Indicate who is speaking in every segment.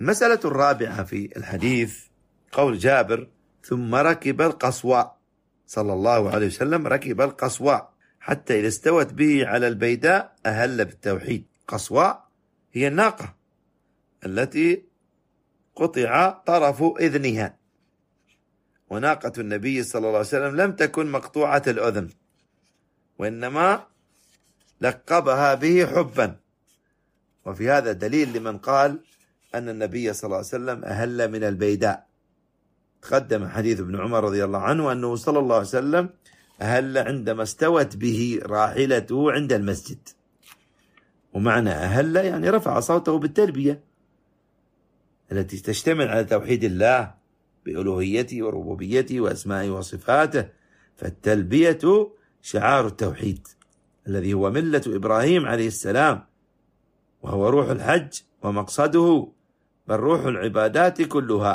Speaker 1: المسألة الرابعة في الحديث قول جابر: ثم ركب القصواء، صلى الله عليه وسلم ركب القصواء حتى إذا استوت به على البيداء أهل بالتوحيد. قصواء هي الناقة التي قطع طرف إذنها، وناقة النبي صلى الله عليه وسلم لم تكن مقطوعة الأذن، وإنما لقبها به حبا. وفي هذا دليل لمن قال أن النبي صلى الله عليه وسلم أهل من البيداء. تقدم حديث ابن عمر رضي الله عنه أنه صلى الله عليه وسلم أهل عندما استوت به راحلته عند المسجد. ومعنى أهل يعني رفع صوته بالتلبية التي تشتمل على توحيد الله بألوهيته وربوبيته وأسمائه وصفاته. فالتلبية شعار التوحيد الذي هو ملة إبراهيم عليه السلام، وهو روح الحج ومقصده، بل روح العبادات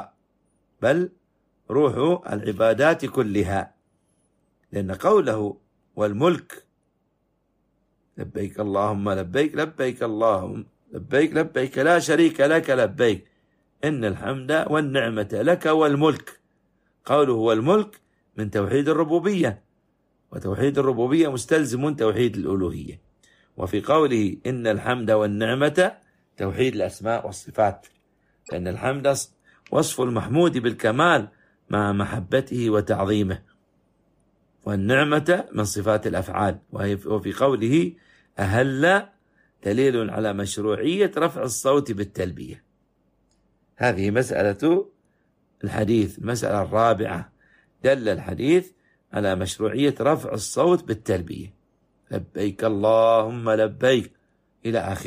Speaker 1: كلها، لأن قوله والملك لبيك اللهم لبيك لبيك اللهم لبيك لبيك لا شريك لك لبيك إن الحمد والنعمة لك والملك. قوله والملك من توحيد الربوبية، وتوحيد الربوبية مستلزم توحيد الألوهية. وفي قوله إن الحمد والنعمة توحيد الأسماء والصفات، لأن الحمد وصف المحمود بالكمال مع محبته وتعظيمه، والنعمة من صفات الأفعال. وفي قوله أهل دليل على مشروعية رفع الصوت بالتلبية. هذه مسألة الحديث. المسألة الرابعة: دل الحديث على مشروعية رفع الصوت بالتلبية، لبيك اللهم لبيك إلى آخره.